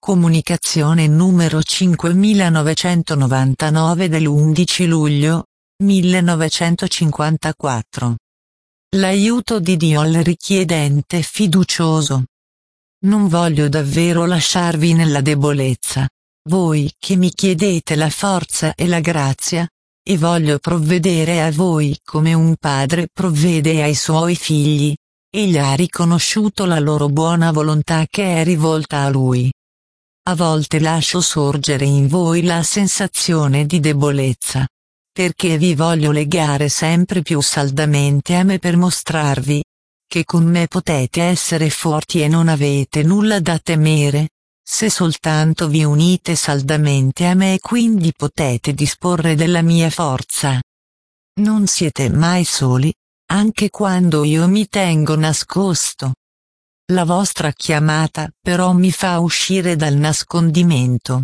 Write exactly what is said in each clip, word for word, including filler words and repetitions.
Comunicazione numero cinquemilanovecentonovantanove dell'undici luglio millenovecentocinquantaquattro. L'aiuto di Dio al richiedente fiducioso. Non voglio davvero lasciarvi nella debolezza, voi che mi chiedete la forza e la grazia, e voglio provvedere a voi come un padre provvede ai suoi figli. Egli ha riconosciuto la loro buona volontà che è rivolta a lui. A volte lascio sorgere in voi la sensazione di debolezza, perché vi voglio legare sempre più saldamente a me per mostrarvi che con me potete essere forti e non avete nulla da temere, se soltanto vi unite saldamente a me e quindi potete disporre della mia forza. Non siete mai soli, anche quando io mi tengo nascosto. La vostra chiamata però mi fa uscire dal nascondimento.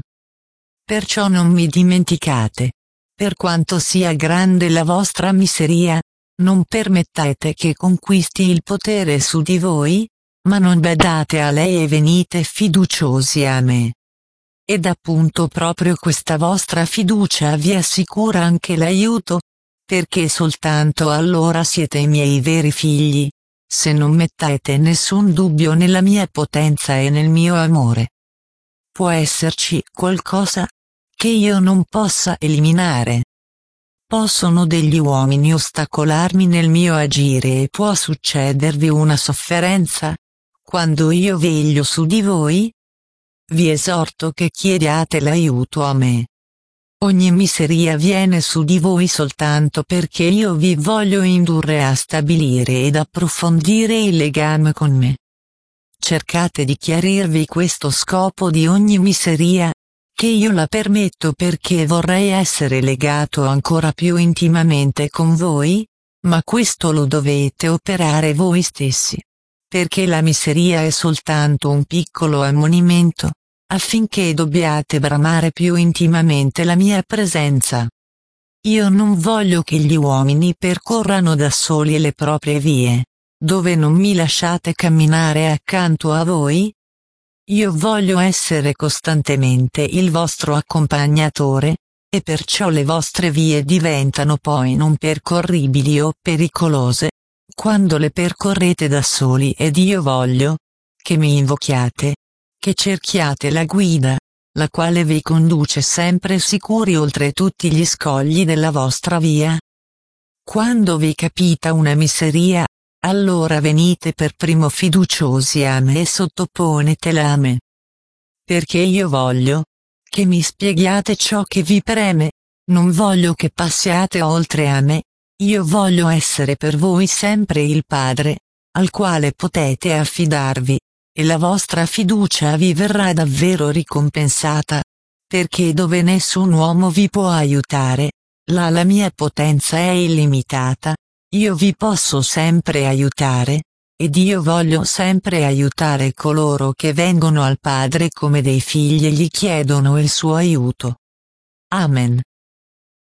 Perciò non mi dimenticate. Per quanto sia grande la vostra miseria, non permettete che conquisti il potere su di voi, ma non badate a lei e venite fiduciosi a me. Ed appunto proprio questa vostra fiducia vi assicura anche l'aiuto, perché soltanto allora siete i miei veri figli, se non mettete nessun dubbio nella mia potenza e nel mio amore. Può esserci qualcosa che io non possa eliminare. Possono degli uomini ostacolarmi nel mio agire e può succedervi una sofferenza quando io veglio su di voi? Vi esorto che chiediate l'aiuto a me. Ogni miseria viene su di voi soltanto perché io vi voglio indurre a stabilire ed approfondire il legame con me. Cercate di chiarirvi questo scopo di ogni miseria, che io la permetto perché vorrei essere legato ancora più intimamente con voi, ma questo lo dovete operare voi stessi. Perché la miseria è soltanto un piccolo ammonimento, affinché dobbiate bramare più intimamente la mia presenza. Io non voglio che gli uomini percorrano da soli le proprie vie, dove non mi lasciate camminare accanto a voi. Io voglio essere costantemente il vostro accompagnatore, e perciò le vostre vie diventano poi non percorribili o pericolose, quando le percorrete da soli ed io voglio che mi invochiate, che cerchiate la guida, la quale vi conduce sempre sicuri oltre tutti gli scogli della vostra via. Quando vi capita una miseria, allora venite per primo fiduciosi a me e sottoponetela a me. Perché io voglio che mi spieghiate ciò che vi preme, non voglio che passiate oltre a me, io voglio essere per voi sempre il Padre, al quale potete affidarvi, e la vostra fiducia vi verrà davvero ricompensata, perché dove nessun uomo vi può aiutare, là la mia potenza è illimitata. Io vi posso sempre aiutare, ed io voglio sempre aiutare coloro che vengono al Padre come dei figli e gli chiedono il suo aiuto. Amen.